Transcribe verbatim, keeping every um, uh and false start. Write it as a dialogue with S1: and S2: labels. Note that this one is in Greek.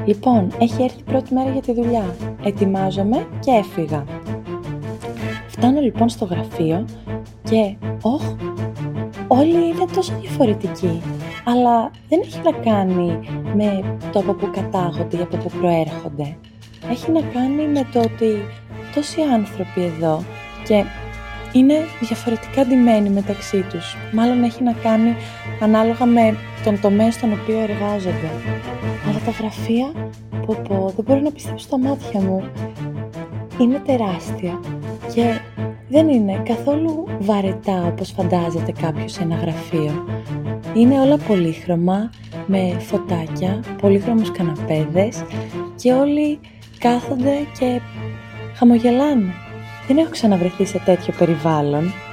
S1: Λοιπόν, έχει έρθει η πρώτη μέρα για τη δουλειά. Ετοιμάζομαι και έφυγα. Φτάνω λοιπόν στο γραφείο και, όχ, όλοι είναι τόσο διαφορετικοί. Αλλά δεν έχει να κάνει με το από που κατάγονται ή από που προέρχονται. Έχει να κάνει με το ότι τόσοι άνθρωποι εδώ και είναι διαφορετικά ντυμένοι μεταξύ τους. Μάλλον έχει να κάνει ανάλογα με τον τομέα στον οποίο εργάζονται. Αλλά τα γραφεία, πω πω, δεν μπορώ να πιστέψω τα μάτια μου. Είναι τεράστια και δεν είναι καθόλου βαρετά όπως φαντάζεται κάποιος σε ένα γραφείο. Είναι όλα πολύχρωμα, με φωτάκια, πολύχρωμους καναπέδες και όλοι κάθονται και χαμογελάνε. Δεν έχω ξαναβρεθεί σε τέτοιο περιβάλλον.